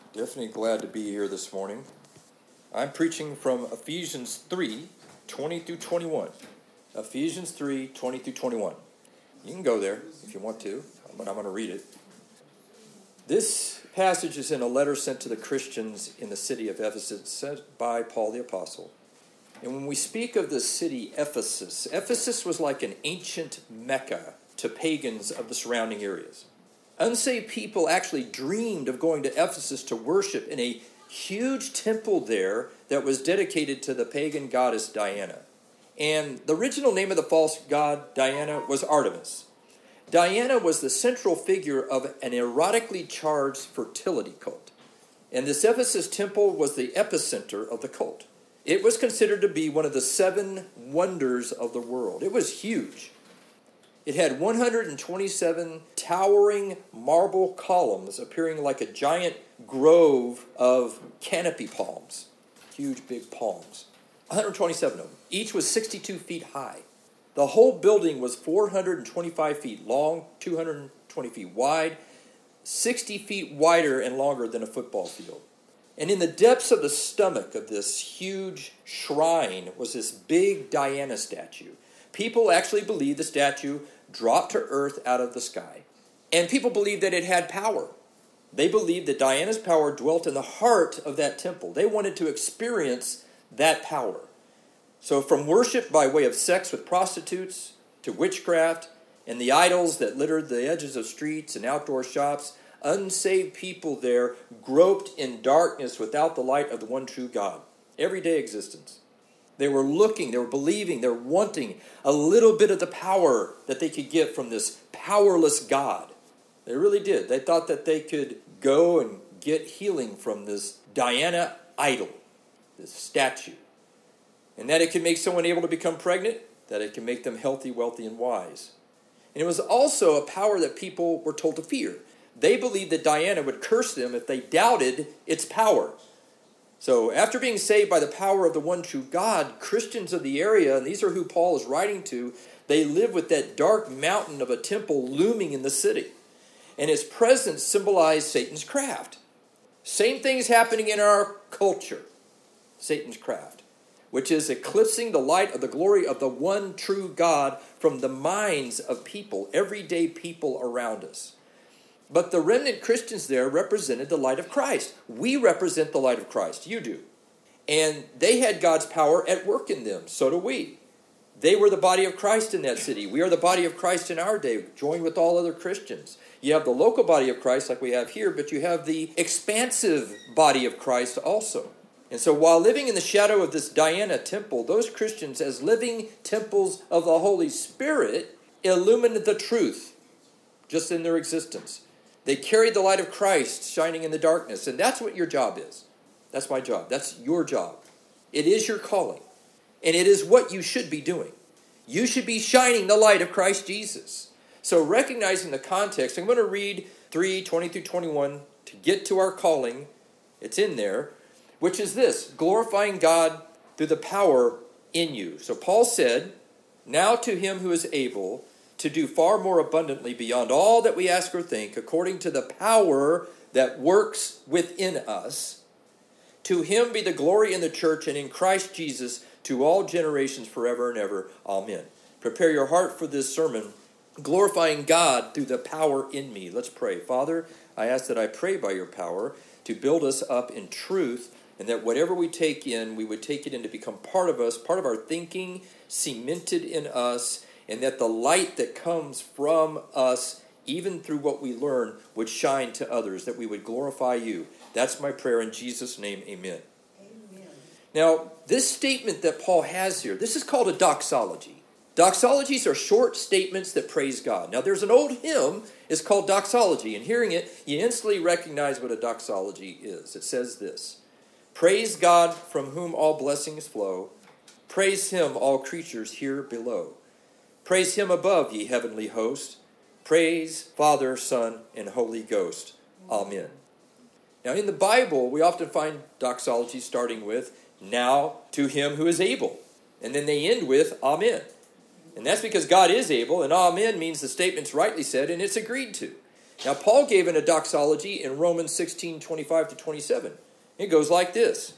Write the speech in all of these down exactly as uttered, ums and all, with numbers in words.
Definitely glad to be here this morning. I'm preaching from Ephesians three, twenty through twenty-one. Ephesians three, twenty through twenty-one. You can go there if you want to, but I'm going to read it. This passage is in a letter sent to the Christians in the city of Ephesus, sent by Paul the Apostle. And when we speak of the city Ephesus, Ephesus was like an ancient Mecca to pagans of the surrounding areas. Unsaved people actually dreamed of going to Ephesus to worship in a huge temple there that was dedicated to the pagan goddess Diana. And the original name of the false god Diana was Artemis. Diana was the central figure of an erotically charged fertility cult. And this Ephesus temple was the epicenter of the cult. It was considered to be one of the seven wonders of the world. It was huge. It had one hundred twenty-seven towering marble columns appearing like a giant grove of canopy palms, huge big palms, one hundred twenty-seven of them. Each was sixty-two feet high. The whole building was four hundred twenty-five feet long, two hundred twenty feet wide, sixty feet wider and longer than a football field. And in the depths of the stomach of this huge shrine was this big Diana statue. People actually believed the statue dropped to earth out of the sky. And people believed that it had power. They believed that Diana's power dwelt in the heart of that temple. They wanted to experience that power. So from worship by way of sex with prostitutes to witchcraft and the idols that littered the edges of streets and outdoor shops, unsaved people there groped in darkness without the light of the one true God. Everyday existence. They were looking, they were believing, they were wanting a little bit of the power that they could get from this powerless God. They really did. They thought that they could go and get healing from this Diana idol, this statue. And that it could make someone able to become pregnant, that it can make them healthy, wealthy, and wise. And it was also a power that people were told to fear. They believed that Diana would curse them if they doubted its power. So after being saved by the power of the one true God, Christians of the area, and these are who Paul is writing to, they live with that dark mountain of a temple looming in the city. And its presence symbolized Satan's craft. Same things happening in our culture. Satan's craft, which is eclipsing the light of the glory of the one true God from the minds of people, everyday people around us. But the remnant Christians there represented the light of Christ. We represent the light of Christ. You do. And they had God's power at work in them. So do we. They were the body of Christ in that city. We are the body of Christ in our day, joined with all other Christians. You have the local body of Christ like we have here, but you have the expansive body of Christ also. And so while living in the shadow of this Diana temple, those Christians, as living temples of the Holy Spirit, illumined the truth just in their existence. They carried the light of Christ shining in the darkness. And that's what your job is. That's my job. That's your job. It is your calling. And it is what you should be doing. You should be shining the light of Christ Jesus. So recognizing the context, I'm going to read three, twenty through twenty-one to get to our calling. It's in there, which is this: glorifying God through the power in you. So Paul said, now to him who is able to do far more abundantly beyond all that we ask or think, according to the power that works within us. To him be the glory in the church and in Christ Jesus to all generations forever and ever. Amen. Prepare your heart for this sermon, glorifying God through the power in me. Let's pray. Father, I ask that I pray by your power to build us up in truth, and that whatever we take in, we would take it in to become part of us, part of our thinking, cemented in us, and that the light that comes from us, even through what we learn, would shine to others, that we would glorify you. That's my prayer in Jesus' name, amen. Amen. Now, this statement that Paul has here, this is called a doxology. Doxologies are short statements that praise God. Now, there's an old hymn, it's called Doxology, and hearing it, you instantly recognize what a doxology is. It says this: praise God from whom all blessings flow. Praise him, all creatures here below. Praise him above, ye heavenly host. Praise Father, Son, and Holy Ghost. Amen. Now, in the Bible, we often find doxology starting with, now to him who is able. And then they end with, Amen. And that's because God is able, and Amen means the statement's rightly said, and it's agreed to. Now, Paul gave an a doxology in Romans sixteen, twenty-five to twenty-seven. It goes like this.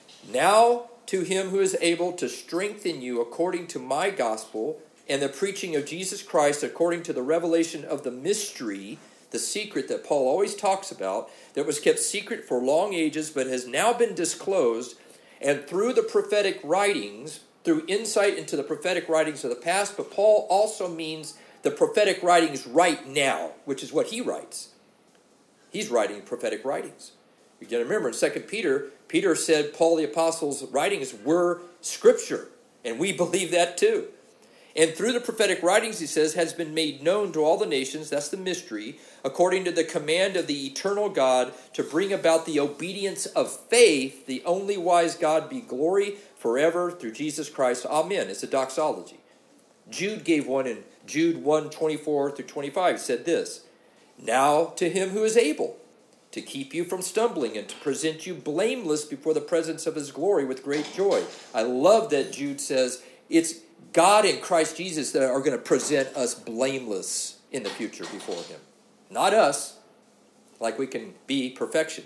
Now to him who is able to strengthen you according to my gospel and the preaching of Jesus Christ according to the revelation of the mystery, the secret that Paul always talks about, that was kept secret for long ages but has now been disclosed, and through the prophetic writings, through insight into the prophetic writings of the past, but Paul also means the prophetic writings right now, which is what he writes. He's writing prophetic writings. You got to remember in Second Peter, Peter said Paul the Apostle's writings were scripture, and we believe that too. And through the prophetic writings, he says, has been made known to all the nations, that's the mystery, according to the command of the eternal God, to bring about the obedience of faith, the only wise God be glory forever through Jesus Christ. Amen. It's a doxology. Jude gave one in Jude one, twenty-four through twenty-five, said this, now to him who is able to keep you from stumbling and to present you blameless before the presence of his glory with great joy. I love that Jude says it's God and Christ Jesus that are going to present us blameless in the future before him. Not us, like we can be perfection.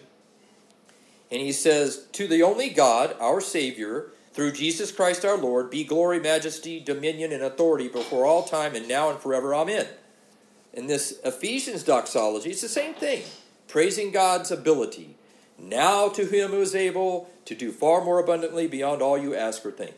And he says, to the only God, our Savior, through Jesus Christ our Lord, be glory, majesty, dominion, and authority before all time and now and forever. Amen. In this Ephesians doxology, it's the same thing. Praising God's ability. Now to him who is able to do far more abundantly beyond all you ask or think.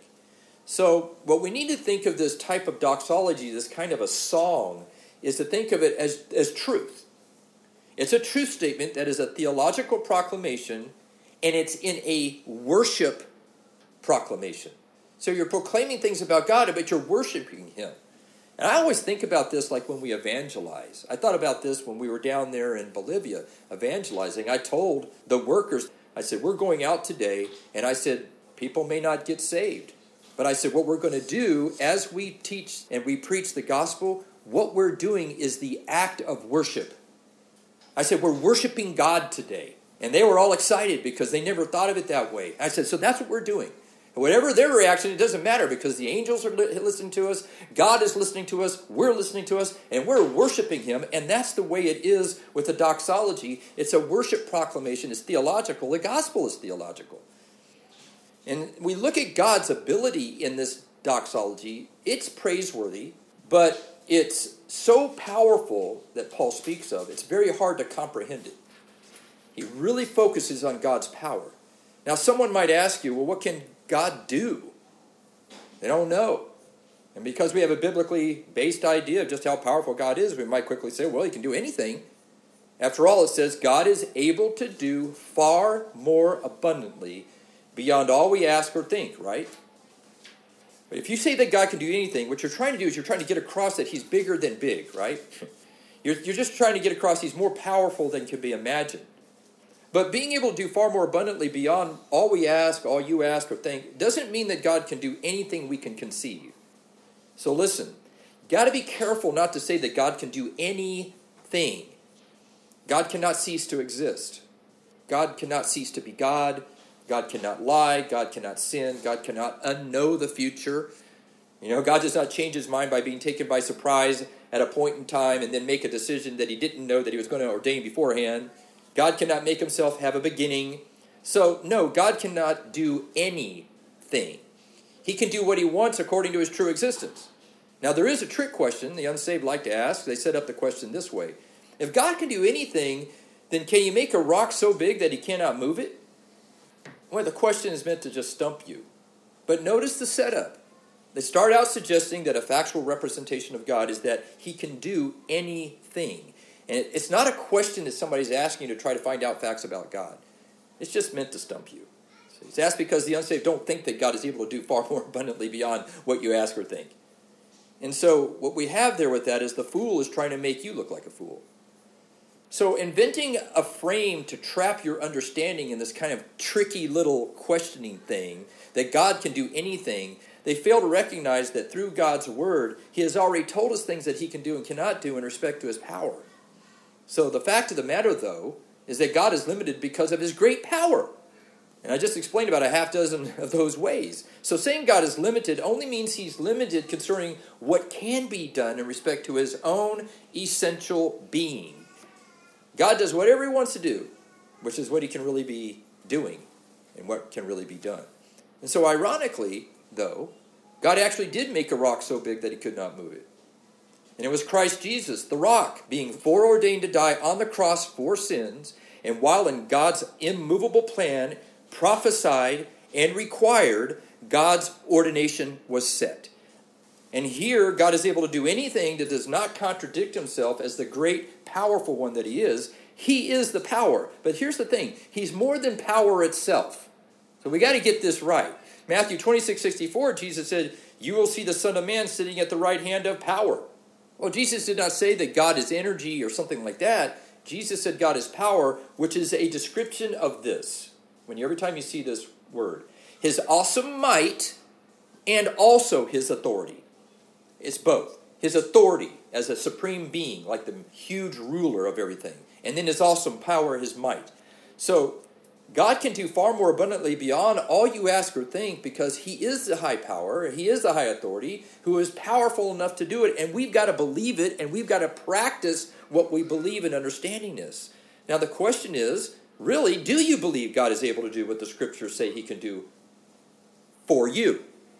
So what we need to think of this type of doxology, this kind of a song, is to think of it as, as truth. It's a truth statement that is a theological proclamation, and it's in a worship proclamation. So you're proclaiming things about God, but you're worshiping him. And I always think about this like when we evangelize. I thought about this when we were down there in Bolivia evangelizing. I told the workers, I said, we're going out today, and I said, people may not get saved. But I said, what we're going to do as we teach and we preach the gospel, what we're doing is the act of worship. I said, we're worshiping God today. And they were all excited because they never thought of it that way. I said, so that's what we're doing. And whatever their reaction, it doesn't matter because the angels are li- listening to us, God is listening to us, we're listening to us, and we're worshiping him. And that's the way it is with the doxology. It's a worship proclamation. It's theological. The gospel is theological. And we look at God's ability in this doxology. It's praiseworthy, but it's so powerful that Paul speaks of. It's very hard to comprehend it. He really focuses on God's power. Now, someone might ask you, well, what can God do? They don't know. And because we have a biblically based idea of just how powerful God is, we might quickly say, well, he can do anything. After all, it says God is able to do far more abundantly beyond all we ask or think, right? But if you say that God can do anything, what you're trying to do is you're trying to get across that he's bigger than big, right? You're, you're just trying to get across he's more powerful than can be imagined. But being able to do far more abundantly beyond all we ask, all you ask or think, doesn't mean that God can do anything we can conceive. So listen, got to be careful not to say that God can do anything. God cannot cease to exist. God cannot cease to be God. God cannot lie. God cannot sin. God cannot unknow the future. You know, God does not change his mind by being taken by surprise at a point in time and then make a decision that he didn't know that he was going to ordain beforehand. God cannot make himself have a beginning. So, no, God cannot do anything. He can do what he wants according to his true existence. Now, there is a trick question the unsaved like to ask. They set up the question this way. If God can do anything, then can you make a rock so big that he cannot move it? Well, the question is meant to just stump you. But notice the setup. They start out suggesting that a factual representation of God is that he can do anything. And it's not a question that somebody's asking you to try to find out facts about God. It's just meant to stump you. So it's asked because the unsaved don't think that God is able to do far more abundantly beyond what you ask or think. And so what we have there with that is the fool is trying to make you look like a fool. So inventing a frame to trap your understanding in this kind of tricky little questioning thing, that God can do anything, they fail to recognize that through God's word, he has already told us things that he can do and cannot do in respect to his power. So the fact of the matter, though, is that God is limited because of his great power. And I just explained about a half dozen of those ways. So saying God is limited only means he's limited concerning what can be done in respect to his own essential being. God does whatever he wants to do, which is what he can really be doing and what can really be done. And so ironically, though, God actually did make a rock so big that he could not move it. And it was Christ Jesus, the rock, being foreordained to die on the cross for sins, and while in God's immovable plan, prophesied and required, God's ordination was set. And here, God is able to do anything that does not contradict himself as the great, powerful one that he is. He is the power. But here's the thing. He's more than power itself. So we got to get this right. Matthew twenty-six sixty-four, Jesus said, "You will see the Son of Man sitting at the right hand of power." Well, Jesus did not say that God is energy or something like that. Jesus said God is power, which is a description of this. When you, every time you see this word, his awesome might and also his authority. It's both. His authority as a supreme being, like the huge ruler of everything. And then his awesome power, his might. So God can do far more abundantly beyond all you ask or think, because he is the high power, he is the high authority, who is powerful enough to do it, and we've got to believe it, and we've got to practice what we believe in understanding this. Now the question is, really, do you believe God is able to do what the scriptures say he can do for you?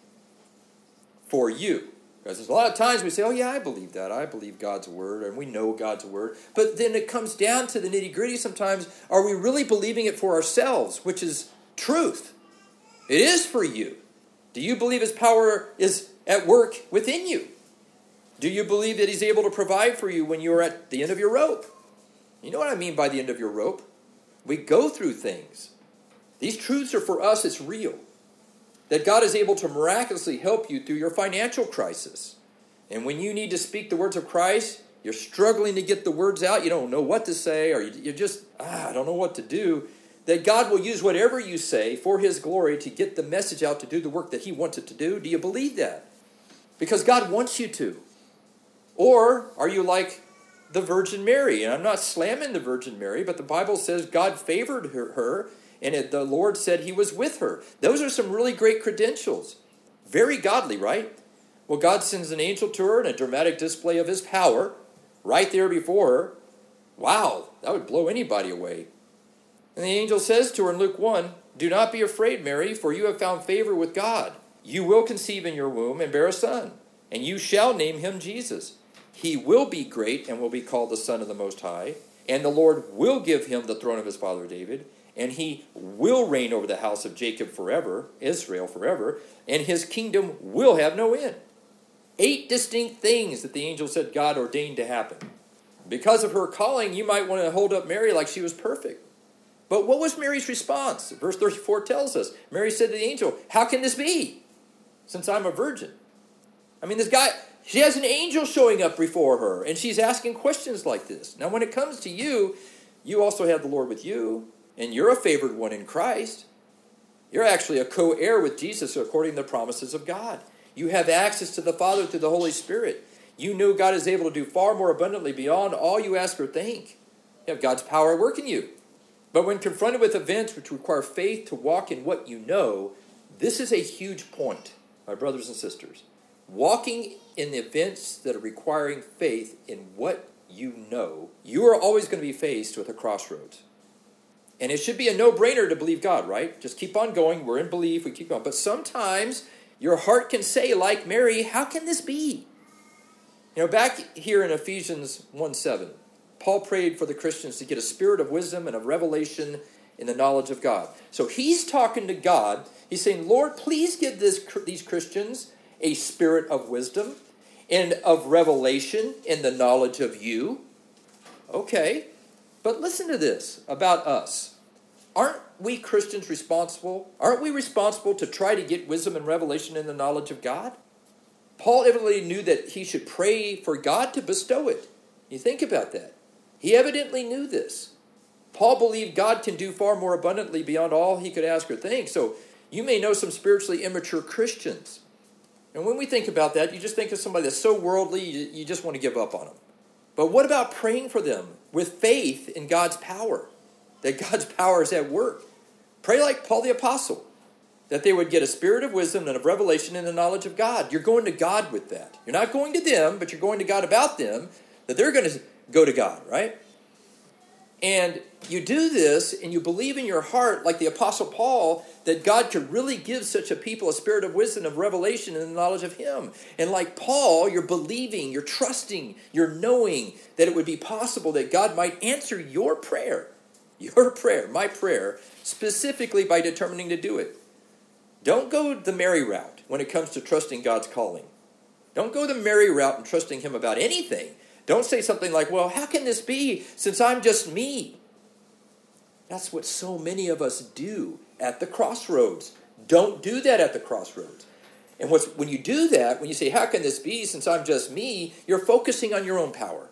For you. Because there's a lot of times we say, oh yeah, I believe that. I believe God's word, and we know God's word. But then it comes down to the nitty-gritty sometimes. Are we really believing it for ourselves, which is truth? It is for you. Do you believe his power is at work within you? Do you believe that he's able to provide for you when you're at the end of your rope? You know what I mean by the end of your rope? We go through things. These truths are for us. It's real. That God is able to miraculously help you through your financial crisis. And when you need to speak the words of Christ, you're struggling to get the words out, you don't know what to say, or you're just, ah, I don't know what to do, that God will use whatever you say for his glory to get the message out to do the work that he wants it to do. Do you believe that? Because God wants you to. Or are you like the Virgin Mary? And I'm not slamming the Virgin Mary, but the Bible says God favored her, her and it, the Lord said he was with her. Those are some really great credentials. Very godly, right? Well, God sends an angel to her in a dramatic display of his power right there before her. Wow, that would blow anybody away. And the angel says to her in Luke one, "Do not be afraid, Mary, for you have found favor with God. You will conceive in your womb and bear a son, and you shall name him Jesus. He will be great and will be called the Son of the Most High, and the Lord will give him the throne of his father David, and he will reign over the house of Jacob forever, Israel forever, and his kingdom will have no end." Eight distinct things that the angel said God ordained to happen. Because of her calling, you might want to hold up Mary like she was perfect. But what was Mary's response? Verse thirty-four tells us, Mary said to the angel, "How can this be, since I'm a virgin?" I mean, this guy, she has an angel showing up before her, and she's asking questions like this. Now, when it comes to you, you also have the Lord with you. And you're a favored one in Christ. You're actually a co-heir with Jesus according to the promises of God. You have access to the Father through the Holy Spirit. You know God is able to do far more abundantly beyond all you ask or think. You have God's power at work in you. But when confronted with events which require faith to walk in what you know, this is a huge point, my brothers and sisters. Walking in the events that are requiring faith in what you know, you are always going to be faced with a crossroads. And it should be a no-brainer to believe God, right? Just keep on going. We're in belief. We keep on. But sometimes your heart can say, like Mary, how can this be? You know, back here in Ephesians one seven, Paul prayed for the Christians to get a spirit of wisdom and of revelation in the knowledge of God. So he's talking to God. He's saying, Lord, please give this, these Christians a spirit of wisdom and of revelation in the knowledge of you. Okay. But listen to this about us. Aren't we Christians responsible? Aren't we responsible to try to get wisdom and revelation in the knowledge of God? Paul evidently knew that he should pray for God to bestow it. You think about that. He evidently knew this. Paul believed God can do far more abundantly beyond all he could ask or think. So you may know some spiritually immature Christians. And when we think about that, you just think of somebody that's so worldly, you, you just want to give up on them. But what about praying for them with faith in God's power? That God's power is at work. Pray like Paul the Apostle. That they would get a spirit of wisdom and of revelation in the knowledge of God. You're going to God with that. You're not going to them, but you're going to God about them. That they're going to go to God, right? And you do this and you believe in your heart, like the Apostle Paul, that God could really give such a people a spirit of wisdom, of revelation, and the knowledge of him. And like Paul, you're believing, you're trusting, you're knowing that it would be possible that God might answer your prayer, your prayer, my prayer, specifically by determining to do it. Don't go the Mary route when it comes to trusting God's calling. Don't go the Mary route and trusting him about anything. Don't say something like, well, how can this be since I'm just me? That's what so many of us do at the crossroads. Don't do that at the crossroads. And what's, when you do that, when you say, how can this be since I'm just me, you're focusing on your own power.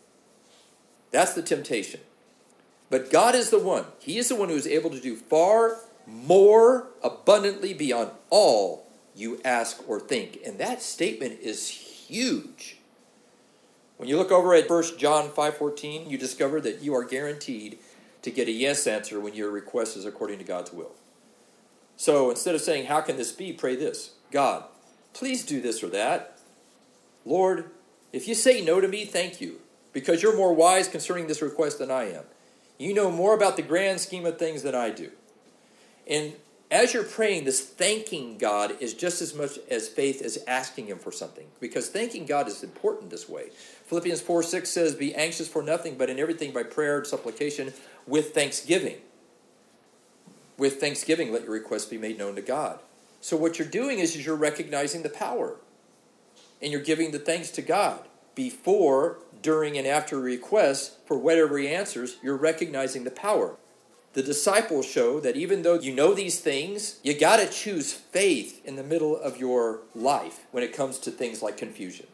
That's the temptation. But God is the one. He is the one who is able to do far more abundantly beyond all you ask or think. And that statement is huge. When you look over at First John five fourteen, you discover that you are guaranteed to get a yes answer when your request is according to God's will. So instead of saying, how can this be, pray this. God, please do this or that. Lord, if you say no to me, thank you, because you're more wise concerning this request than I am. You know more about the grand scheme of things than I do. And as you're praying, this thanking God is just as much as faith as asking him for something, because thanking God is important this way. Philippians four six says, be anxious for nothing, but in everything by prayer and supplication with thanksgiving. With thanksgiving, let your requests be made known to God. So what you're doing is, is you're recognizing the power, and you're giving the thanks to God. Before, during, and after a request, for whatever he answers, you're recognizing the power. The disciples show that even though you know these things, you got to choose faith in the middle of your life when it comes to things like confusion.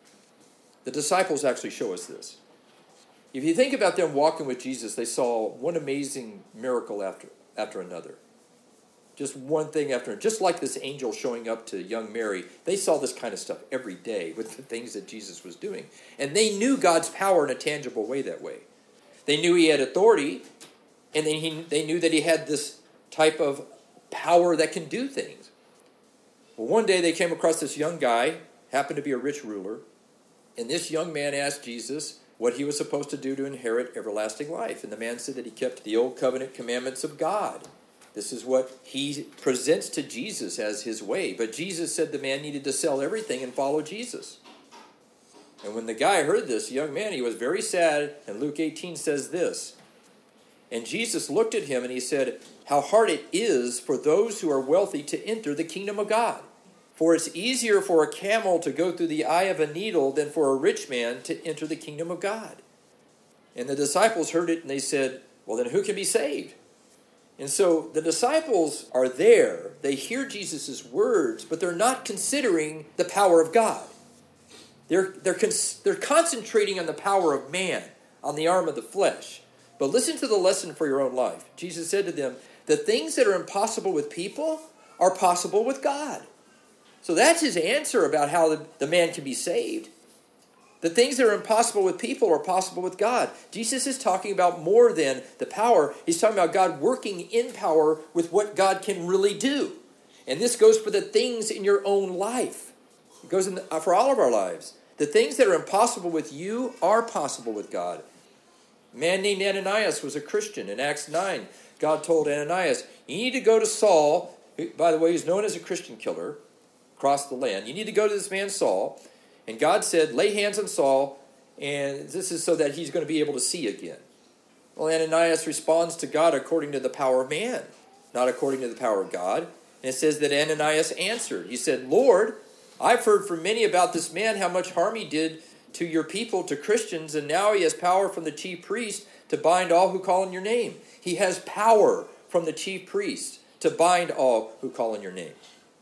The disciples actually show us this. If you think about them walking with Jesus, they saw one amazing miracle after, after another. Just one thing after another. Just like this angel showing up to young Mary, they saw this kind of stuff every day with the things that Jesus was doing. And they knew God's power in a tangible way that way. They knew he had authority. And then he, they knew that he had this type of power that can do things. Well, one day they came across this young guy, happened to be a rich ruler, and this young man asked Jesus what he was supposed to do to inherit everlasting life. And the man said that he kept the old covenant commandments of God. This is what he presents to Jesus as his way. But Jesus said the man needed to sell everything and follow Jesus. And when the guy heard this, the young man, he was very sad. And Luke eighteen says this, and Jesus looked at him and he said, how hard it is for those who are wealthy to enter the kingdom of God. For it's easier for a camel to go through the eye of a needle than for a rich man to enter the kingdom of God. And the disciples heard it and they said, well, then who can be saved? And so the disciples are there. They hear Jesus' words, but they're not considering the power of God. They're, they're, cons- they're concentrating on the power of man, on the arm of the flesh. But listen to the lesson for your own life. Jesus said to them, the things that are impossible with people are possible with God. So that's his answer about how the, the man can be saved. The things that are impossible with people are possible with God. Jesus is talking about more than the power. He's talking about God working in power with what God can really do. And this goes for the things in your own life. It goes in the, for all of our lives. The things that are impossible with you are possible with God. A man named Ananias was a Christian. In Acts nine, God told Ananias, you need to go to Saul, who, by the way, he's known as a Christian killer, across the land. You need to go to this man Saul. And God said, lay hands on Saul, and this is so that he's going to be able to see again. Well, Ananias responds to God according to the power of man, not according to the power of God. And it says that Ananias answered. He said, Lord, I've heard from many about this man, how much harm he did to your people, to Christians, and now he has power from the chief priest to bind all who call on your name. He has power from the chief priest to bind all who call on your name.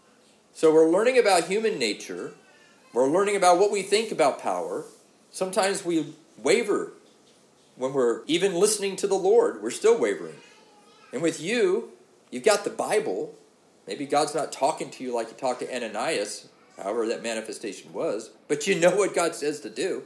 So we're learning about human nature. We're learning about what we think about power. Sometimes we waver when we're even listening to the Lord. We're still wavering. And with you, you've got the Bible. Maybe God's not talking to you like he talked to Ananias, however that manifestation was, but you know what God says to do.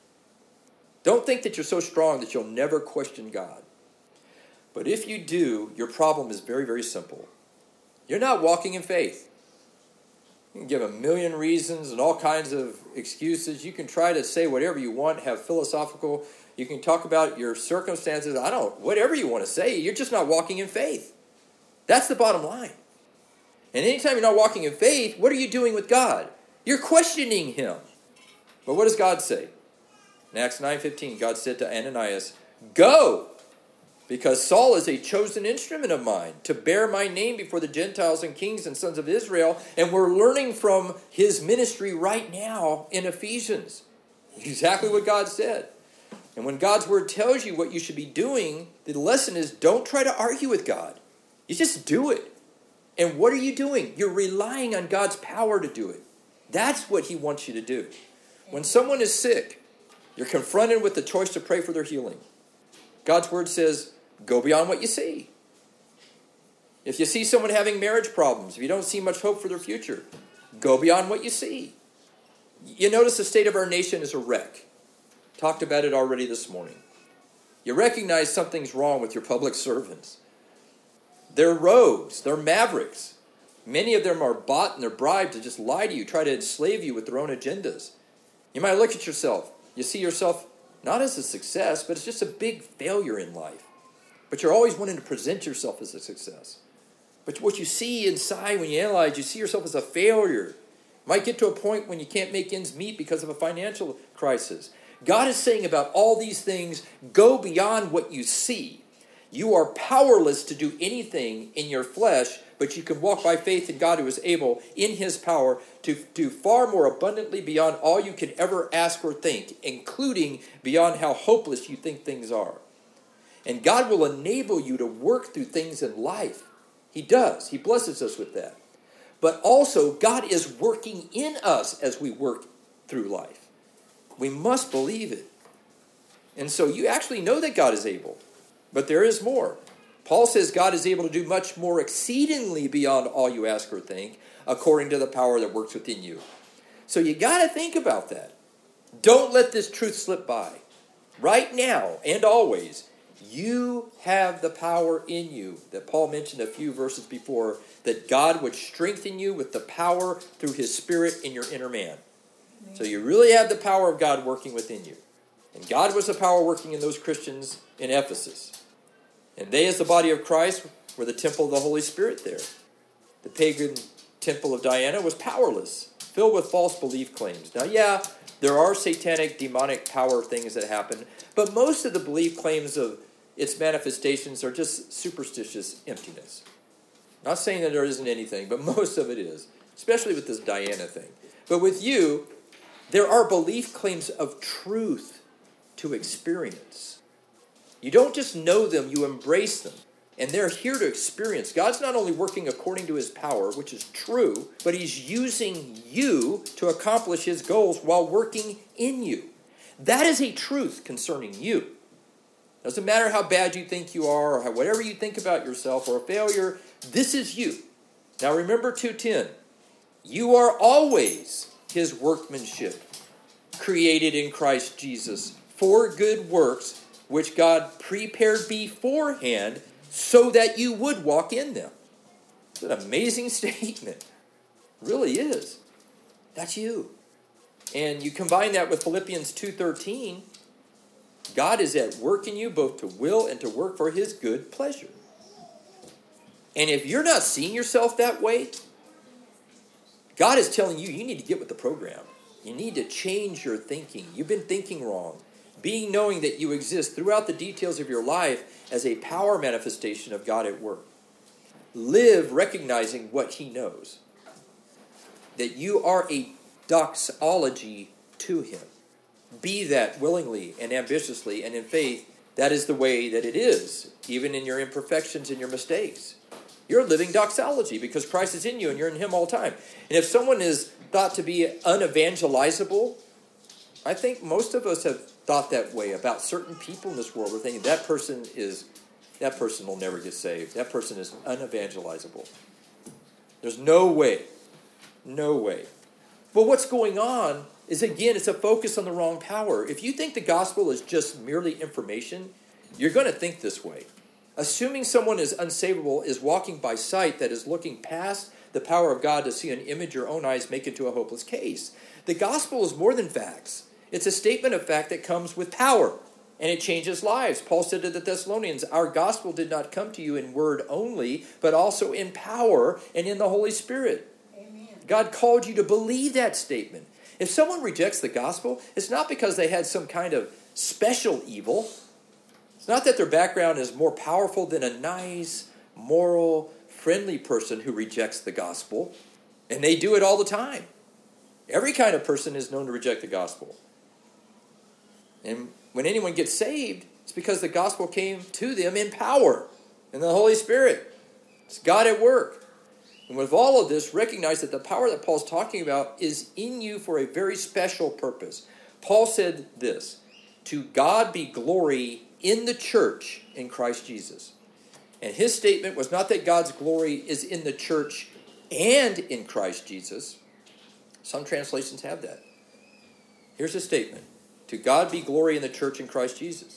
Don't think that you're so strong that you'll never question God. But if you do, your problem is very, very simple. You're not walking in faith. You can give a million reasons and all kinds of excuses. You can try to say whatever you want, have philosophical You can talk about your circumstances. I don't, whatever you want to say, you're just not walking in faith. That's the bottom line. And anytime you're not walking in faith, what are you doing with God? You're questioning him. But what does God say? In Acts nine fifteen, God said to Ananias, go, because Saul is a chosen instrument of mine to bear my name before the Gentiles and kings and sons of Israel. And we're learning from his ministry right now in Ephesians. Exactly what God said. And when God's word tells you what you should be doing, the lesson is don't try to argue with God. You just do it. And what are you doing? You're relying on God's power to do it. That's what he wants you to do. When someone is sick, you're confronted with the choice to pray for their healing. God's word says, go beyond what you see. If you see someone having marriage problems, if you don't see much hope for their future, go beyond what you see. You notice the state of our nation is a wreck. Talked about it already this morning. You recognize something's wrong with your public servants. They're rogues. They're mavericks. Many of them are bought and they're bribed to just lie to you, try to enslave you with their own agendas. You might look at yourself. You see yourself not as a success, but it's just a big failure in life. But you're always wanting to present yourself as a success. But what you see inside when you analyze, you see yourself as a failure. You might get to a point when you can't make ends meet because of a financial crisis. God is saying about all these things, go beyond what you see. You are powerless to do anything in your flesh, but you can walk by faith in God who is able, in his power, to do far more abundantly beyond all you can ever ask or think, including beyond how hopeless you think things are. And God will enable you to work through things in life. He does. He blesses us with that. But also, God is working in us as we work through life. We must believe it. And so you actually know that God is able. But there is more. Paul says God is able to do much more exceedingly beyond all you ask or think, according to the power that works within you. So you got to think about that. Don't let this truth slip by. Right now and always, you have the power in you that Paul mentioned a few verses before, that God would strengthen you with the power through his Spirit in your inner man. Amen. So you really have the power of God working within you. And God was the power working in those Christians in Ephesus. And they, as the body of Christ, were the temple of the Holy Spirit there. The pagan temple of Diana was powerless, filled with false belief claims. Now, yeah, there are satanic, demonic power things that happen, but most of the belief claims of its manifestations are just superstitious emptiness. Not saying that there isn't anything, but most of it is, especially with this Diana thing. But with you, there are belief claims of truth to experience. You don't just know them, you embrace them. And they're here to experience. God's not only working according to his power, which is true, but he's using you to accomplish his goals while working in you. That is a truth concerning you. Doesn't matter how bad you think you are, or how, whatever you think about yourself, or a failure, this is you. Now remember two ten. You are always his workmanship, created in Christ Jesus, for good works, which God prepared beforehand so that you would walk in them. It's an amazing statement. It really is. That's you. And you combine that with Philippians two thirteen. God is at work in you both to will and to work for his good pleasure. And if you're not seeing yourself that way, God is telling you, you need to get with the program. You need to change your thinking. You've been thinking wrong. Being knowing that you exist throughout the details of your life as a power manifestation of God at work. Live recognizing what he knows. That you are a doxology to him. Be that willingly and ambitiously and in faith. That is the way that it is, even in your imperfections and your mistakes. You're living doxology because Christ is in you and you're in him all the time. And if someone is thought to be unevangelizable, I think most of us have thought that way about certain people in this world. We're thinking that person is, that person will never get saved. That person is unevangelizable. There's no way. No way. But what's going on is, again, it's a focus on the wrong power. If you think the gospel is just merely information, you're going to think this way. Assuming someone is unsavable is walking by sight that is looking past the power of God to see an image your own eyes make into a hopeless case. The gospel is more than facts. It's a statement of fact that comes with power. And it changes lives. Paul said to the Thessalonians, our gospel did not come to you in word only, but also in power and in the Holy Spirit. Amen. God called you to believe that statement. If someone rejects the gospel, it's not because they had some kind of special evil. It's not that their background is more powerful than a nice, moral, friendly person who rejects the gospel. And they do it all the time. Every kind of person is known to reject the gospel. And when anyone gets saved, it's because the gospel came to them in power, in the Holy Spirit. It's God at work. And with all of this, recognize that the power that Paul's talking about is in you for a very special purpose. Paul said this, to God be glory in the church in Christ Jesus. And his statement was not that God's glory is in the church and in Christ Jesus. Some translations have that. Here's his statement. To God be glory in the church in Christ Jesus.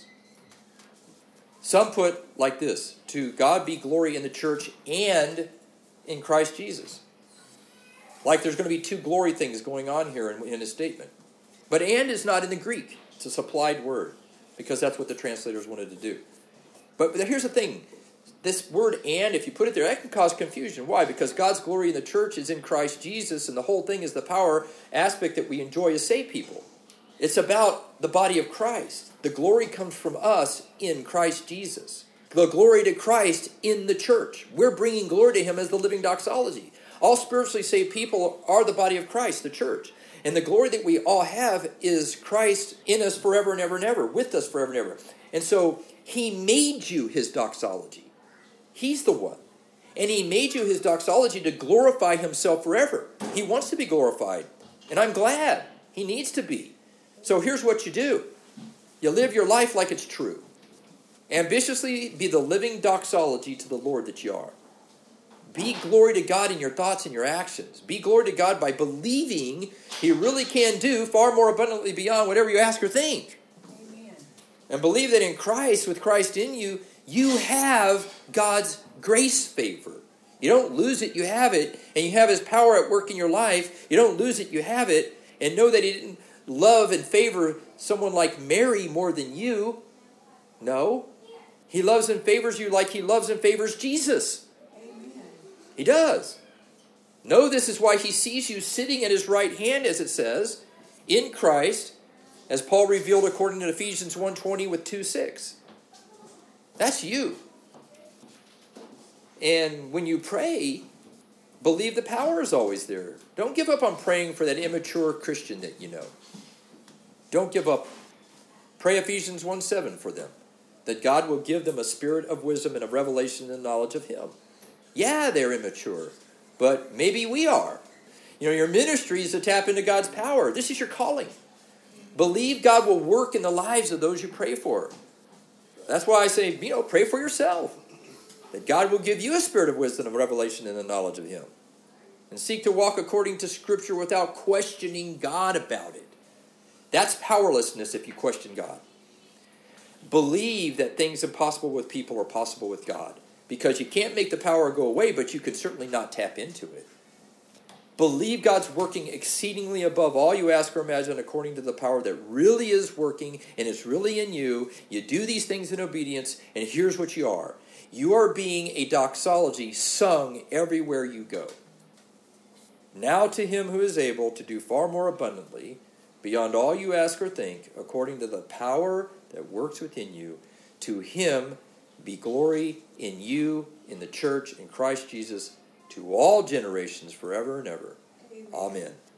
Some put like this. To God be glory in the church and in Christ Jesus. Like there's going to be two glory things going on here in, in his statement. But and is not in the Greek. It's a supplied word. Because that's what the translators wanted to do. But, but here's the thing. This word and, if you put it there, that can cause confusion. Why? Because God's glory in the church is in Christ Jesus, and the whole thing is the power aspect that we enjoy as saved people. It's about the body of Christ. The glory comes from us in Christ Jesus. The glory to Christ in the church. We're bringing glory to him as the living doxology. All spiritually saved people are the body of Christ, the church. And the glory that we all have is Christ in us forever and ever and ever, with us forever and ever. And so he made you his doxology. He's the one. And he made you his doxology to glorify himself forever. He wants to be glorified. And I'm glad. He needs to be. So here's what you do. You live your life like it's true. Ambitiously be the living doxology to the Lord that you are. Be glory to God in your thoughts and your actions. Be glory to God by believing he really can do far more abundantly beyond whatever you ask or think. Amen. And believe that in Christ, with Christ in you, you have God's grace favor. You don't lose it, you have it. And you have his power at work in your life. You don't lose it, you have it. And know that he didn't love and favor someone like Mary more than you. No. He loves and favors you like he loves and favors Jesus. Amen. He does. Know this is why he sees you sitting at his right hand, as it says, in Christ, as Paul revealed according to Ephesians one twenty with two six. That's you. And when you pray, believe the power is always there. Don't give up on praying for that immature Christian that you know. Don't give up. Pray Ephesians one seven for them. That God will give them a spirit of wisdom and of revelation and knowledge of him. Yeah, they're immature. But maybe we are. You know, your ministry is to tap into God's power. This is your calling. Believe God will work in the lives of those you pray for. That's why I say, you know, pray for yourself. That God will give you a spirit of wisdom, of revelation, and the knowledge of him. And seek to walk according to Scripture without questioning God about it. That's powerlessness if you question God. Believe that things impossible with people are possible with God. Because you can't make the power go away, but you can certainly not tap into it. Believe God's working exceedingly above all you ask or imagine according to the power that really is working and is really in you. You do these things in obedience, and here's what you are. You are being a doxology sung everywhere you go. Now to him who is able to do far more abundantly, beyond all you ask or think, according to the power that works within you, to him be glory in you, in the church, in Christ Jesus, to all generations forever and ever. Amen. Amen.